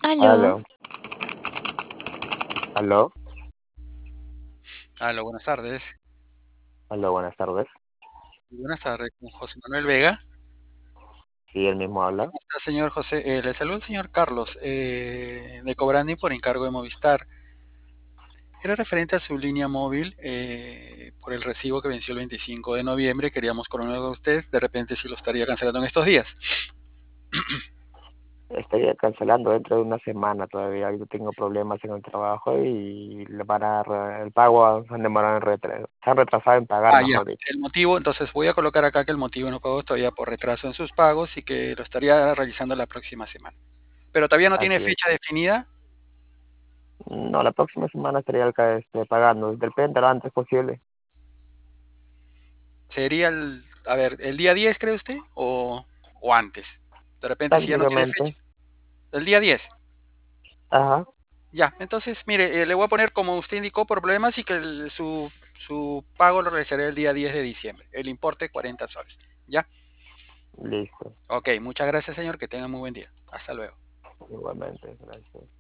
Aló, Aló, aló, aló, buenas tardes. aló, buenas tardes. Buenas tardes, con José Manuel Vega. Sí, él mismo habla. ¿Cómo está, señor José? Le saluda el señor Carlos de Cobrani por encargo de Movistar. Era referente a su línea móvil por el recibo que venció el 25 de noviembre. Queríamos conocer a usted. De repente si lo estaría cancelando en estos días. Estaría cancelando dentro de una semana todavía. Yo tengo problemas en el trabajo y le van a el pago se han demorado se han retrasado en pagar, Ah, ya. mejor dicho. El motivo, entonces voy a colocar acá que el motivo no pagó todavía por retraso en sus pagos y que lo estaría realizando la próxima semana. Pero todavía no tiene Así es. fecha definida. No, la próxima semana estaría pagando. Depende lo antes posible. Sería a ver, el día 10, ¿cree usted? O antes. De repente, si ya no tiene fecha. Prácticamente. El día 10. Ajá, Ya, entonces, mire, le voy a poner como usted indicó problemas y que su pago lo realizaré el día 10 de diciembre. El importe 40 soles. Ya. listo. Ok, muchas gracias, señor. Que tenga muy buen día. Hasta luego. Igualmente, gracias.